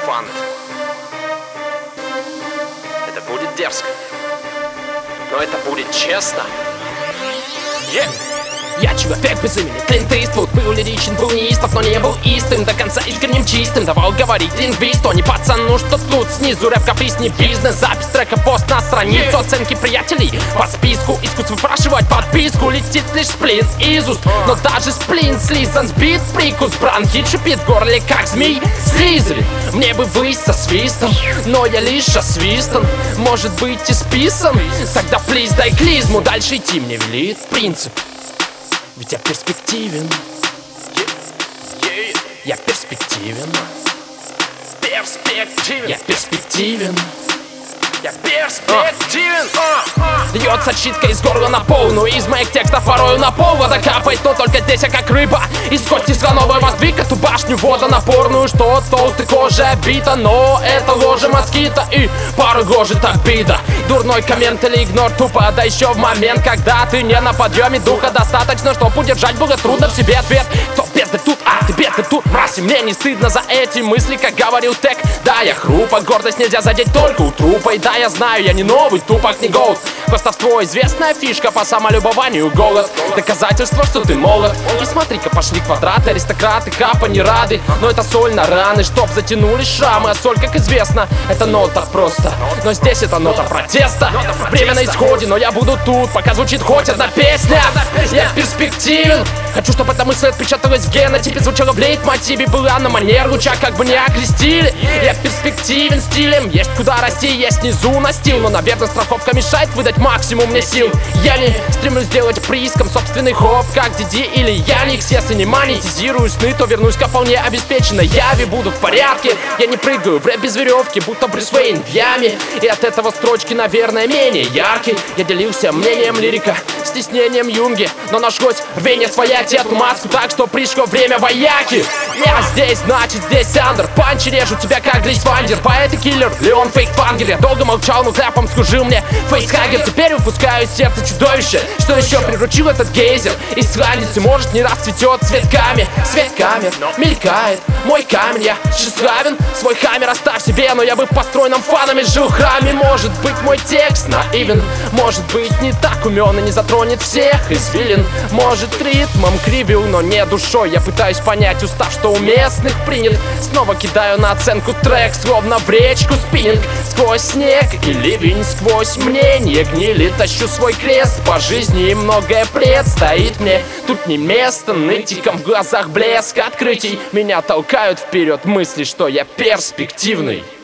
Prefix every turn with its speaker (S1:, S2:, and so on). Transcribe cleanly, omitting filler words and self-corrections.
S1: фан. Это будет дерзко, но это будет честно.
S2: Я человек без имени, Клинт Иствуд. Был лиричен, был неистов, но не был истым до конца искренним, чистым. Давал говорить лингвист, не пацан, ну что тут снизу рэп, каприз, не бизнес. Запись трека, пост на страницу, оценки приятелей по списку. Искусство выпрашивать подписку, летит лишь сплин из уст. Но даже сплин слизан, сбит прикус. Бронхит шипит в горле, как змей Слизерин. Мне бы выйти со свистом, но я лишь освистан. Может быть и списан? Тогда плиз дай клизму, дальше идти мне велит принцип. Ведь я перспективен. Я перспективен. Я перспективен.
S1: Я перспективен.
S2: Льется читка из горла на полную. Из моих текстов порою на пол вода капает, но только здесь я как рыба. Из кости слоновой воздвиг эту башню водонапорную, что от толстой кожи обита. Но это ложа москита и пару гложет обида. Дурной коммент или игнор тупо, да еще в момент, когда ты не на подъеме духа достаточно, чтоб удержать было трудно в себе ответ. Кто бедный тут, а ты бедный тут, мразь, и мне не стыдно за эти мысли, как говорил Тек. Да, я хрупок, гордость нельзя задеть только у трупа. И да, я знаю, я не новый, тупак, не голд. Хвастовство — известная фишка по самолюбованию, голод. Доказательство, что ты молод. И смотри-ка, пошли квадраты, аристократы, капа не рады. Но это соль на раны, чтоб затянулись шрамы. А соль, как известно, это нота просто. Но здесь это нота протеста. Время на исходе, но я буду тут, пока звучит хоть одна песня. Я перспективен. Хочу, чтобы эта мысль отпечаталась в генотипе, звучала в лейтмотиве, была на манер луча, как бы не окрестили. Я перспективен стилем, есть куда расти, есть внизу настил. Но, наверное, страховка мешает выдать максимум мне сил. Я не стремлюсь сделать прииском собственный хоп, как Диди или Яникс. Если не монетизирую сны, то вернусь ко вполне обеспеченной яви. Буду в порядке, я не прыгаю в рэп без веревки, будто Брюс Уэйн в яме. И от этого строчки, наверное, менее яркие. Я делился мнением лирика, стеснением Юнги, но нашлось рвение своять эту маску, так что пришло время вояки. Я здесь, значит здесь андер. Панчи режут тебя как Дрис Вандер. Поэт и киллер, Леон фейк-фангер. Я долго молчал, но кляпом служил мне фейсхагер. Теперь выпускаю из сердца чудовище. Что еще приручил этот гейзер? Исландец, и может не раз цветет цветками. Свет камер мелькает, мой камень. Я тщеславен, свой хаммер оставь себе. Но я бы в построенном фанами жил в храме. Может быть мой текст наивен, может быть не так умен и не затронет всех извилин. Может ритмом кривил, но не душой. Я пытаюсь понять, устав, что у местных принят. Снова кидаю на оценку трек, словно в речку спиннинг. Сквозь снег и ливень, сквозь мнение гнили. Тащу свой крест по жизни, и многое предстоит мне. Тут не место нытикам, в глазах блеск открытий. Меня толкают вперед мысли, что я перспективный.